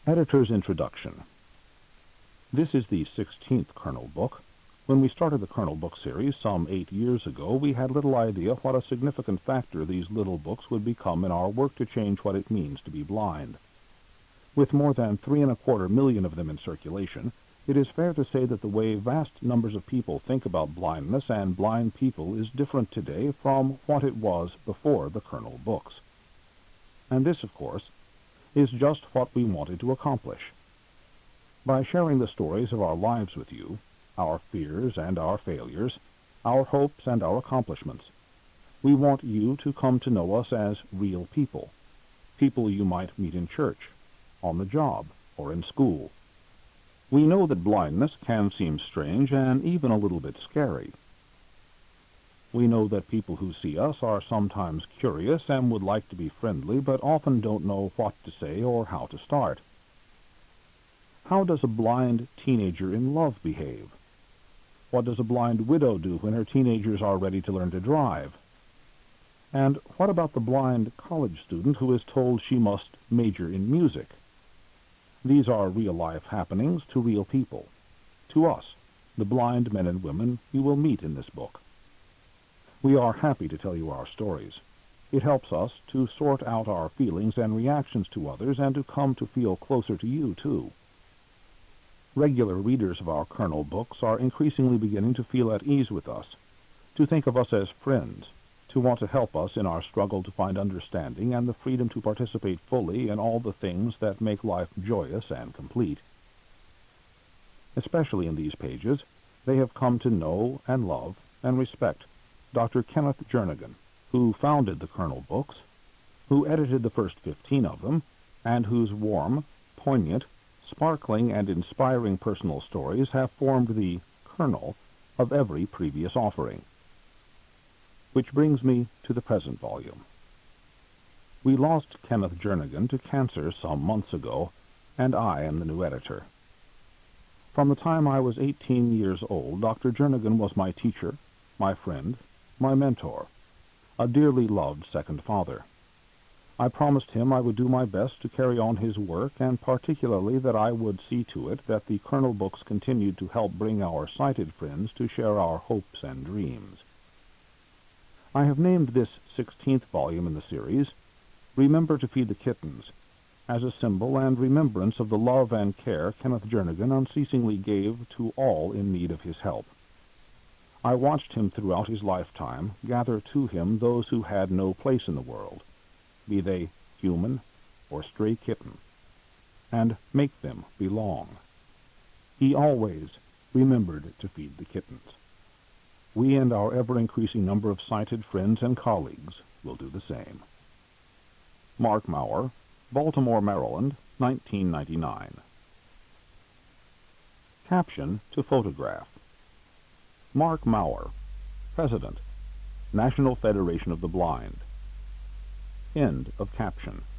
Editor's Introduction. This is the 16th Colonel book. When we started the Colonel book series some 8 years ago, we had little idea what a significant factor these little books would become in our work to change what it means to be blind. With more than 3.25 million of them in circulation, it is fair to say that the way vast numbers of people think about blindness and blind people is different today from what it was before the Colonel books. And this, of course, is just what we wanted to accomplish. By sharing the stories of our lives with you, our fears and our failures, our hopes and our accomplishments, we want you to come to know us as real people, people you might meet in church, on the job, or in school. We know that blindness can seem strange and even a little bit scary. We know that people who see us are sometimes curious and would like to be friendly, but often don't know what to say or how to start. How does a blind teenager in love behave? What does a blind widow do when her teenagers are ready to learn to drive? And what about the blind college student who is told she must major in music? These are real-life happenings to real people, to us, the blind men and women you will meet in this book. We are happy to tell you our stories. It helps us to sort out our feelings and reactions to others and to come to feel closer to you, too. Regular readers of our Colonel books are increasingly beginning to feel at ease with us, to think of us as friends, to want to help us in our struggle to find understanding and the freedom to participate fully in all the things that make life joyous and complete. Especially in these pages, they have come to know and love and respect Dr. Kenneth Jernigan, who founded the Colonel books, who edited the first 15 of them, and whose warm, poignant, sparkling, and inspiring personal stories have formed the kernel of every previous offering. Which brings me to the present volume. We lost Kenneth Jernigan to cancer some months ago, and I am the new editor. From the time I was 18 years old, Dr. Jernigan was my teacher, my friend, my mentor, a dearly loved second father. I promised him I would do my best to carry on his work, and particularly that I would see to it that the Colonel books continued to help bring our sighted friends to share our hopes and dreams. I have named this 16th volume in the series, Remember to Feed the Kittens, as a symbol and remembrance of the love and care Kenneth Jernigan unceasingly gave to all in need of his help. I watched him throughout his lifetime gather to him those who had no place in the world, be they human or stray kitten, and make them belong. He always remembered to feed the kittens. We and our ever-increasing number of sighted friends and colleagues will do the same. Mark Maurer, Baltimore, Maryland, 1999. Caption to photograph. Mark Maurer, President, National Federation of the Blind. End of caption.